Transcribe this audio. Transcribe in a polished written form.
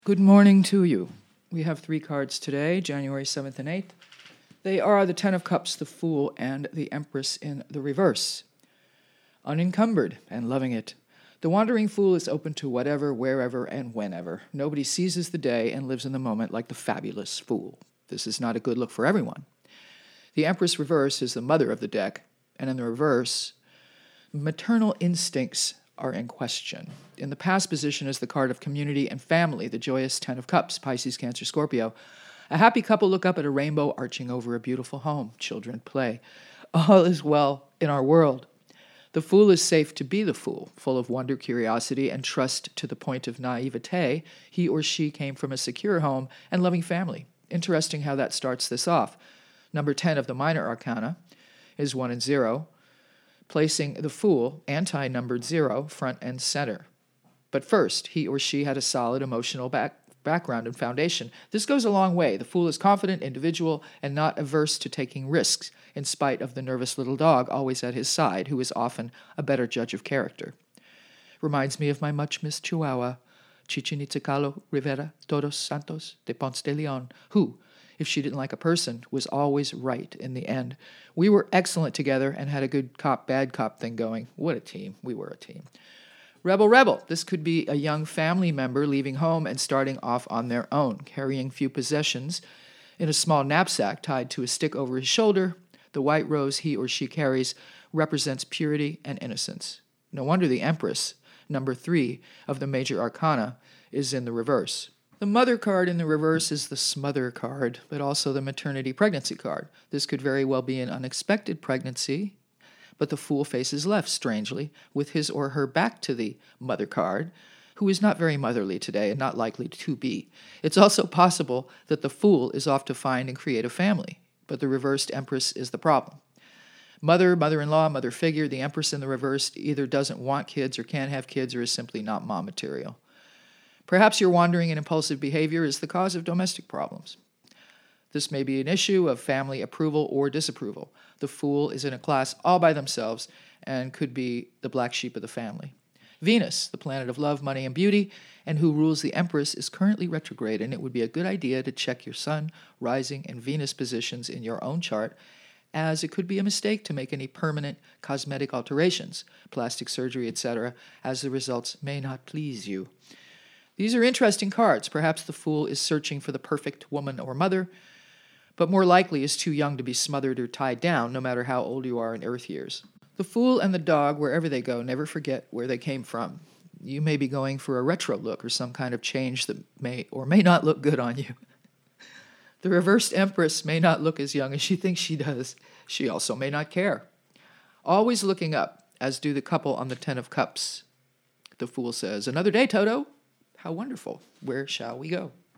Good morning to you. We have 3 cards today, January 7th and 8th. They are the Ten of Cups, the Fool, and the Empress in the reverse. Unencumbered and loving it. The wandering fool is open to whatever, wherever, and whenever. Nobody seizes the day and lives in the moment like the fabulous fool. This is not a good look for everyone. The Empress reverse is the mother of the deck, and in the reverse, maternal instincts are in question. In the past position is the card of community and family, the joyous Ten of Cups, Pisces, Cancer, Scorpio. A happy couple look up at a rainbow arching over a beautiful home. Children play. All is well in our world. The fool is safe to be the fool, full of wonder, curiosity, and trust to the point of naivete. He or she came from a secure home and loving family. Interesting how that starts this off. Number 10 of the minor arcana is 1 and 0, placing the fool, anti-numbered 0, front and center. But first, he or she had a solid emotional background and foundation. This goes a long way. The fool is confident, individual, and not averse to taking risks, in spite of the nervous little dog always at his side, who is often a better judge of character. Reminds me of my much-missed Chihuahua, Chichinitzcalo Rivera Todos Santos de Ponce de Leon, who, if she didn't like a person, was always right in the end. We were excellent together and had a good cop, bad cop thing going. What a team. We were a team. Rebel, rebel. This could be a young family member leaving home and starting off on their own, carrying few possessions in a small knapsack tied to a stick over his shoulder. The white rose he or she carries represents purity and innocence. No wonder the Empress, number 3 of the major arcana, is in the reverse. The mother card in the reverse is the smother card, but also the maternity pregnancy card. This could very well be an unexpected pregnancy, but the fool faces left, strangely, with his or her back to the mother card, who is not very motherly today and not likely to be. It's also possible that the fool is off to find and create a family, but the reversed Empress is the problem. Mother, mother-in-law, mother figure, the Empress in the reverse either doesn't want kids or can't have kids or is simply not mom material. Perhaps your wandering and impulsive behavior is the cause of domestic problems. This may be an issue of family approval or disapproval. The fool is in a class all by themselves and could be the black sheep of the family. Venus, the planet of love, money, and beauty, and who rules the Empress, is currently retrograde, and it would be a good idea to check your Sun, rising, and Venus positions in your own chart, as it could be a mistake to make any permanent cosmetic alterations, plastic surgery, etc., as the results may not please you. These are interesting cards. Perhaps the fool is searching for the perfect woman or mother, but more likely is too young to be smothered or tied down, no matter how old you are in Earth years. The fool and the dog, wherever they go, never forget where they came from. You may be going for a retro look or some kind of change that may or may not look good on you. The reversed Empress may not look as young as she thinks she does. She also may not care. Always looking up, as do the couple on the Ten of Cups. The fool says, "Another day, Toto. How wonderful. Where shall we go?"